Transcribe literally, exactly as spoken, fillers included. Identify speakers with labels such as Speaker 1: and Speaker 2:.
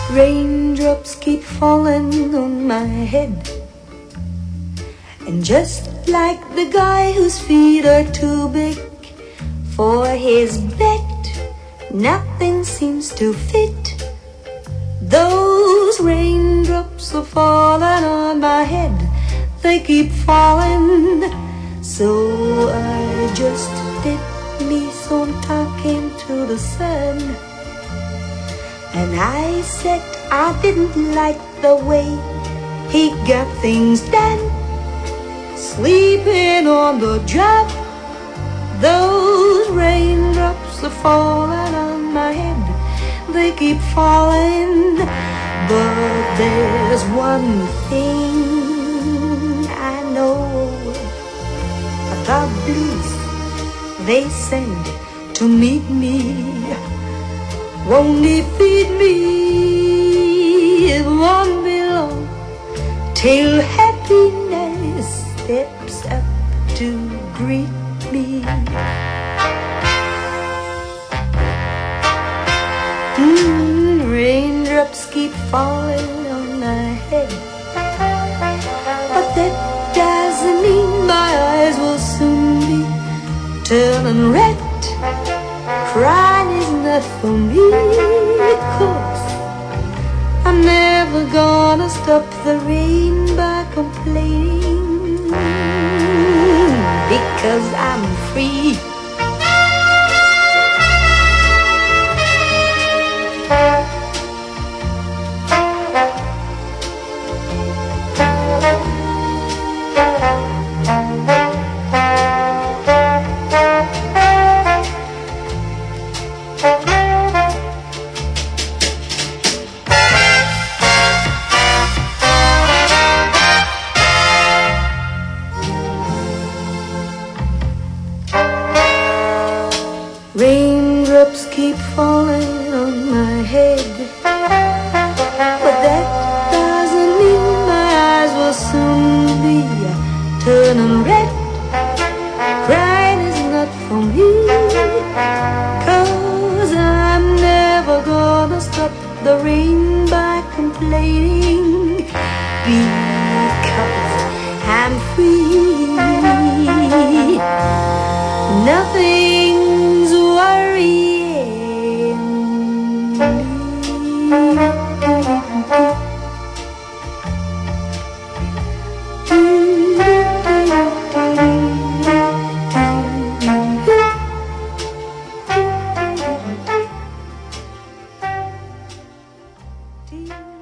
Speaker 1: Raindrops keep falling on my head, and just like the guy whose feet are too big for his bed, nothing seems to fit. Those raindrops are falling on my head, they keep falling. So I just did me some talking to the sun, and I said I didn't like the way he got things done, sleeping on the job. Those raindrops are falling on my head, they keep falling. But there's one thing I know, the blues they send to meet me won't defeat me. It won't be long till happiness steps up to greet me. Mm, raindrops keep falling on my head, but that doesn't mean my eyes will soon be turning red. Crying is not for me, because I'm never gonna stop the rain by complaining, because I'm free. Raindrops keep falling on my head, but that doesn't mean my eyes will soon be turning red. Crying is not for me, 'cause I'm never gonna stop the rain by complaining, because I'm free. Nothing's worrying me.